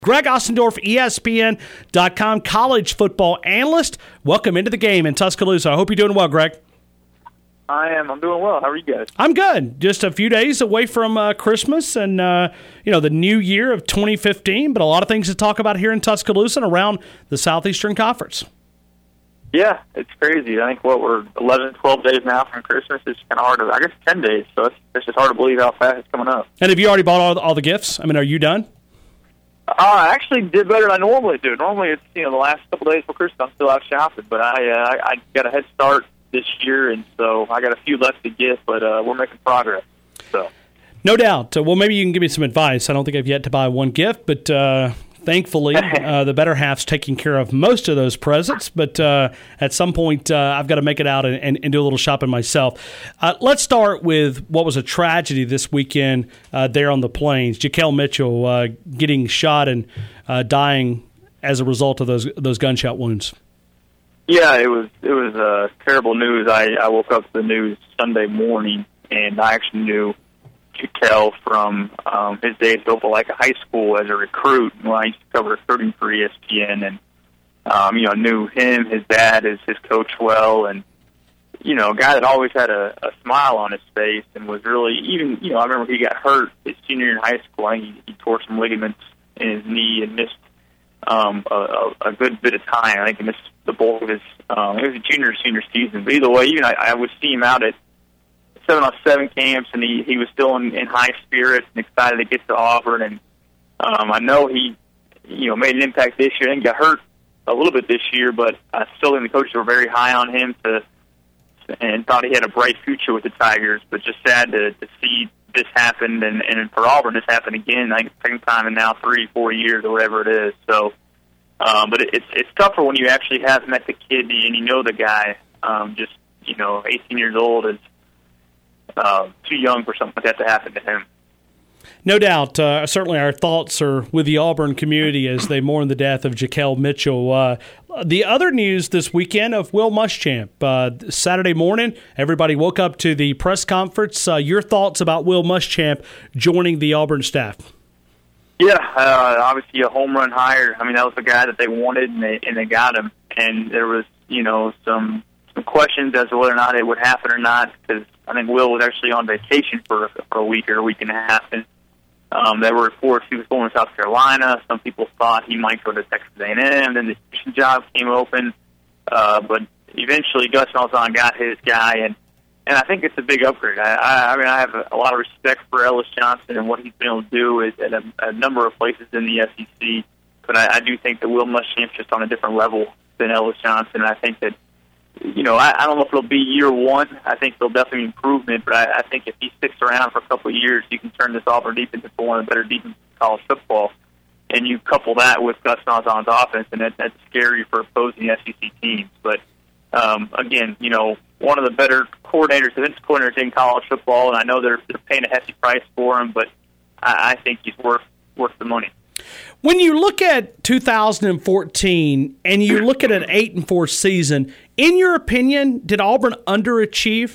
Greg Ossendorf, ESPN.com, college football analyst. Welcome into the game in Tuscaloosa. I hope you're doing well, Greg. I am. I'm doing well. How are you guys? I'm good. Just a few days away from Christmas and the new year of 2015, but a lot of things to talk about here in Tuscaloosa and around the Southeastern Conference. Yeah, it's crazy. I think we're 11, 12 days now from Christmas. It's kind of hard to, I guess 10 days, so it's just hard to believe how fast it's coming up. And have you already bought all the gifts? I mean, are you done? I actually did better than I normally do. Normally it's, the last couple of days before Christmas I'm still out shopping, but I got a head start this year, and so I got a few left to get, but we're making progress. So, no doubt. Well, maybe you can give me some advice. I don't think I've yet to buy one gift, but thankfully the better half's taking care of most of those presents. But at some point, I've got to make it out and do a little shopping myself. Let's start with what was a tragedy this weekend there on the Plains. Jaquel Mitchell getting shot and dying as a result of those gunshot wounds. Yeah, it was terrible news. I woke up to the news Sunday morning, and I actually knew Jaquel from his days at Opelika High School as a recruit. When I used to cover recruiting for ESPN, and I knew him, his dad, his coach well, and a guy that always had a smile on his face and was really even. I remember he got hurt his senior year in high school. I think he tore some ligaments in his knee and missed a good bit of time. I think he missed the bulk of his. It was a senior season. But either way, even I would see him out at 7-on-7 camps, and he was still in high spirits and excited to get to Auburn. And I know he, made an impact this year. And got hurt a little bit this year, but I still think the coaches were very high on him and thought he had a bright future with the Tigers. But just sad to see this happen, and for Auburn, this happened again. I think second time in now 3-4 years or whatever it is. So, but it's tougher when you actually have met the kid and you know the guy. 18 years old is too young for something like that to happen to him. No doubt. Certainly our thoughts are with the Auburn community as they mourn the death of Jaquel Mitchell. The other news this weekend of Will Muschamp. Saturday morning, everybody woke up to the press conference. Your thoughts about Will Muschamp joining the Auburn staff? Yeah, obviously a home run hire. I mean, that was the guy that they wanted, and they got him. And there was, some questions as to whether or not it would happen or not, because I think Will was actually on vacation for a week or a week and a half. And there were reports he was going to South Carolina. Some people thought he might go to Texas A&M. Then the position job came open. But eventually Gus Malzahn got his guy, and I think it's a big upgrade. I mean, I have a lot of respect for Ellis Johnson and what he's been able to do at a number of places in the SEC. But I do think that Will Muschamp's just on a different level than Ellis Johnson. I think that, I don't know if it'll be year one. I think there'll definitely be improvement, but I think if he sticks around for a couple of years, you can turn this Auburn defense into one of the better defenses in college football. And you couple that with Gus Malzahn's offense, and that's scary for opposing SEC teams. But, again, one of the better defensive coordinators in college football, and I know they're paying a hefty price for him, but I think he's worth the money. When you look at 2014 and you look at an 8-4 season, in your opinion, did Auburn underachieve?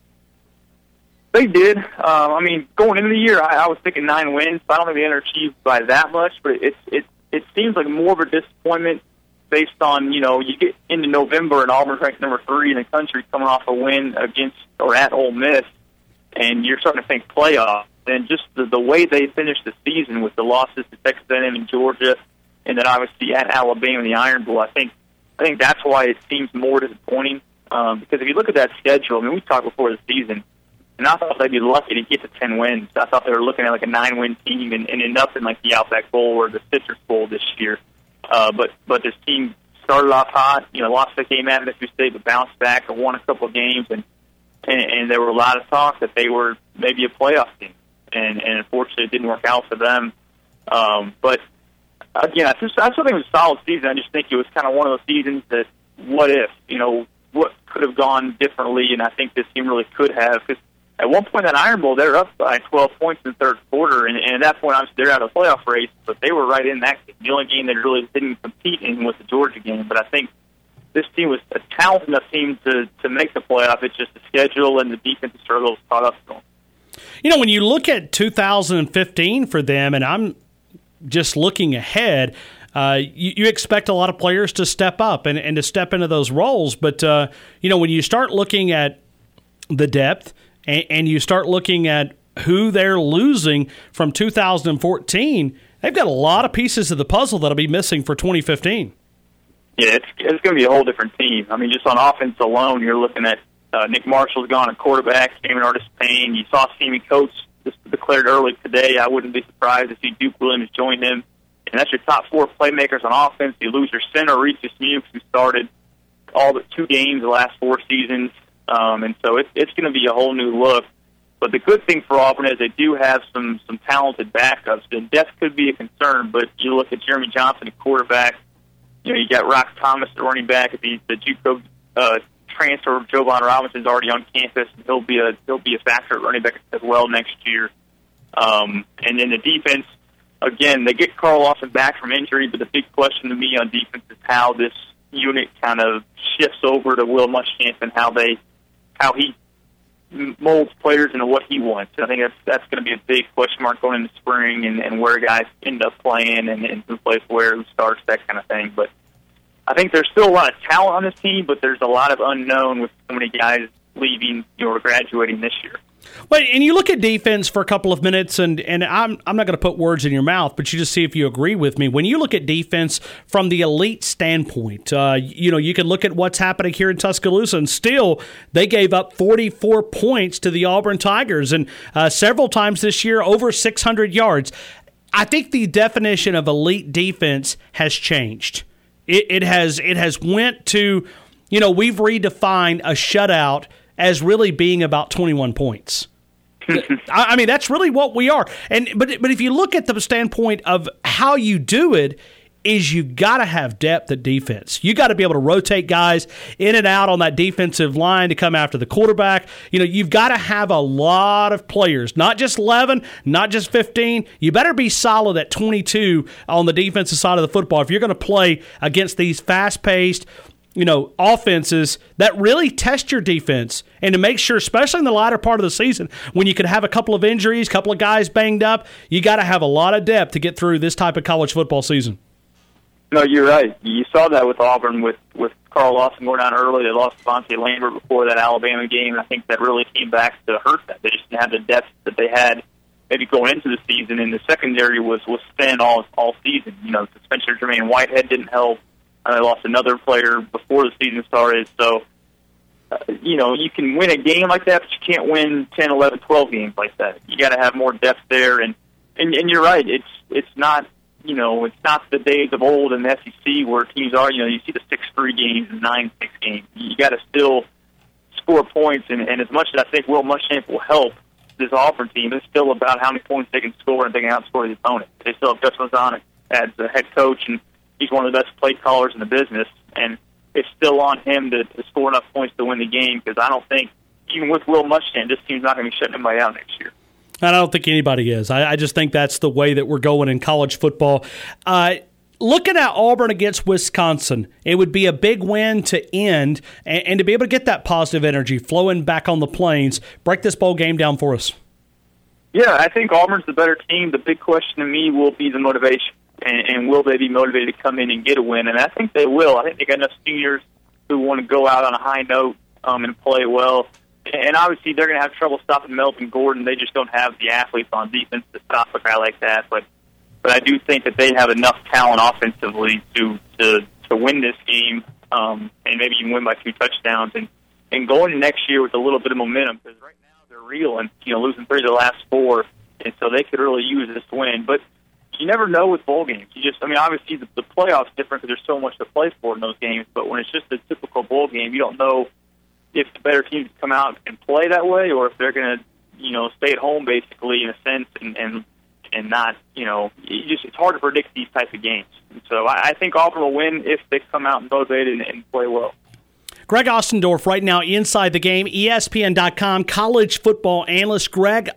They did. Going into the year, I was thinking 9 wins, so I don't think they underachieved by that much. But it seems like more of a disappointment based on, you get into November and Auburn's ranked number 3 in the country, coming off a win against or at Ole Miss, and you're starting to think playoff. And just the way they finished the season with the losses to Texas A&M and Georgia, and then obviously at Alabama in the Iron Bowl, I think that's why it seems more disappointing. Because if you look at that schedule, we talked before the season, and I thought they'd be lucky to get to 10 wins. I thought they were looking at like a 9-win team and end up in like the Outback Bowl or the Citrus Bowl this year. But this team started off hot, lost the game at Mississippi State, but bounced back and won a couple of games, and there were a lot of talk that they were maybe a playoff team. And unfortunately, it didn't work out for them. But again, I still think it was a solid season. I just think it was kind of one of those seasons that, what if, what could have gone differently? And I think this team really could have. Because at one point in that Iron Bowl, they were up by 12 points in the third quarter, and at that point, obviously, they're out of the playoff race. But they were right in that game. The only game they really didn't compete in was the Georgia game. But I think this team was a talented enough team to make the playoff. It's just the schedule and the defensive struggles caught up to them. When you look at 2015 for them, and I'm just looking ahead, you expect a lot of players to step up and to step into those roles. But, when you start looking at the depth and you start looking at who they're losing from 2014, they've got a lot of pieces of the puzzle that'll be missing for 2015. Yeah, it's going to be a whole different team. I mean, just on offense alone, you're looking at Nick Marshall's gone at quarterback, Cameron Artis-Payne. You saw Steamy Coates just declared early today. I wouldn't be surprised to see Duke Williams join him. And that's your top 4 playmakers on offense. You lose your center, Reese Mukes, who started all but 2 games the last 4 seasons. And so it's going to be a whole new look. But the good thing for Auburn is they do have some talented backups. The depth could be a concern, but you look at Jeremy Johnson at quarterback. You got Rock Thomas at running back. The JUCO transfer of Jovan Robinson's already on campus. He'll be a factor at running back as well next year. And then the defense, again, they get Carl Lawson back from injury, but the big question to me on defense is how this unit kind of shifts over to Will Muschamp and how he molds players into what he wants. I think that's going to be a big question mark going into spring and where guys end up playing and who plays where, who starts, that kind of thing. But I think there's still a lot of talent on this team, but there's a lot of unknown with so many guys leaving or graduating this year. Well, and you look at defense for a couple of minutes, and I'm not going to put words in your mouth, but you just see if you agree with me. When you look at defense from the elite standpoint, you can look at what's happening here in Tuscaloosa, and still they gave up 44 points to the Auburn Tigers, and several times this year over 600 yards. I think the definition of elite defense has changed. It has went to, we've redefined a shutout as really being about 21 points. I mean, that's really what we are. But if you look at the standpoint of how you do it, is you got to have depth at defense. You got to be able to rotate guys in and out on that defensive line to come after the quarterback. You've got to have a lot of players, not just 11, not just 15. You better be solid at 22 on the defensive side of the football if you're going to play against these fast-paced, offenses that really test your defense, and to make sure, especially in the latter part of the season, when you could have a couple of injuries, a couple of guys banged up, you got to have a lot of depth to get through this type of college football season. No, you're right. You saw that with Auburn with Carl Lawson going down early. They lost Devontae Lambert before that Alabama game, and I think that really came back to hurt them. They just didn't have the depth that they had maybe going into the season, and the secondary was thin all season. Suspension of Jermaine Whitehead didn't help. They lost another player before the season started. So, you can win a game like that, but you can't win 10, 11, 12 games like that. You got to have more depth there. And you're right. It's not, it's not the days of old in the SEC where teams are, you see the 6-3 games and 9-6 games. You got to still score points. And as much as I think Will Muschamp will help this Auburn team, it's still about how many points they can score and they can outscore the opponent. They still have Gus Malzahn as the head coach, and he's one of the best play callers in the business, and it's still on him to score enough points to win the game, because I don't think, even with Will Muschamp, this team's not going to be shutting anybody out next year. I don't think anybody is. I just think that's the way that we're going in college football. Looking at Auburn against Wisconsin, it would be a big win to end and to be able to get that positive energy flowing back on the plains. Break this bowl game down for us. Yeah, I think Auburn's the better team. The big question to me will be the motivation. And will they be motivated to come in and get a win? And I think they will. I think they got enough seniors who want to go out on a high note and play well. And obviously they're going to have trouble stopping Melvin Gordon. They just don't have the athletes on defense to stop a guy like that. But I do think that they have enough talent offensively to win this game and maybe even win by 2 touchdowns. And going into next year with a little bit of momentum, because right now they're reeling, losing 3 of the last 4, and so they could really use this win. But you never know with bowl games. Obviously the playoffs different because there's so much to play for in those games. But when it's just a typical bowl game, you don't know if the better teams come out and play that way, or if they're going to, stay at home basically in a sense and not, it's hard to predict these types of games. And so I think Auburn will win if they come out and motivated and play well. Greg Ostendorf right now inside the game, ESPN.com, college football analyst, Greg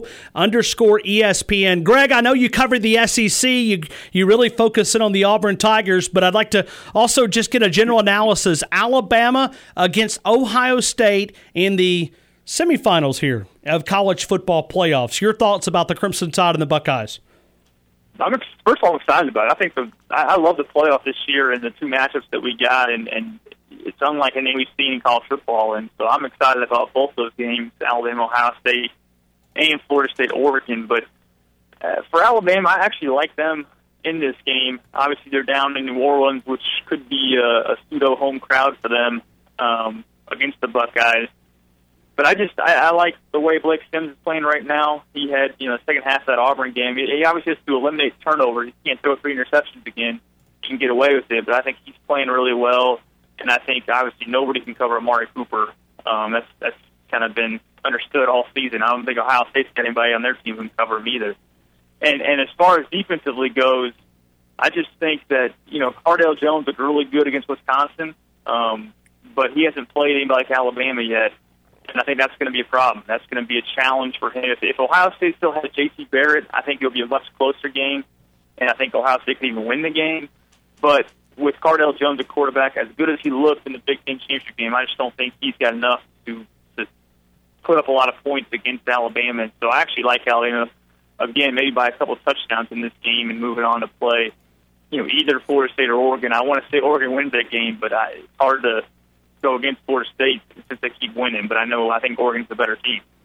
O_ESPN. Greg, I know you covered the SEC. You really focus in on the Auburn Tigers, but I'd like to also just get a general analysis. Alabama against Ohio State in the semifinals here of college football playoffs. Your thoughts about the Crimson Tide and the Buckeyes? First of all, I'm excited about it. I love the playoff this year and the two matchups that we got, and it's unlike anything we've seen in college football. And so I'm excited about both those games, Alabama, Ohio State, and Florida State, Oregon. But for Alabama, I actually like them in this game. Obviously, they're down in New Orleans, which could be a pseudo home crowd for them against the Buckeyes. But I like the way Blake Sims is playing right now. He had, the second half of that Auburn game. He obviously has to eliminate turnovers. He can't throw 3 interceptions again. He can get away with it, but I think he's playing really well. And I think, obviously, nobody can cover Amari Cooper. That's kind of been understood all season. I don't think Ohio State's got anybody on their team who can cover him either. And as far as defensively goes, I just think that, Cardale Jones looked really good against Wisconsin, but he hasn't played anybody like Alabama yet. And I think that's going to be a problem. That's going to be a challenge for him. If Ohio State still has J.T. Barrett, I think it'll be a much closer game, and I think Ohio State can even win the game. But with Cardale Jones at quarterback, as good as he looked in the Big Ten championship game, I just don't think he's got enough to put up a lot of points against Alabama. And so I actually like Alabama, again, maybe by a couple of touchdowns in this game and moving on to play, either Florida State or Oregon. I want to say Oregon wins that game, but it's hard to go against Florida State since they keep winning, but I think Oregon's the better team.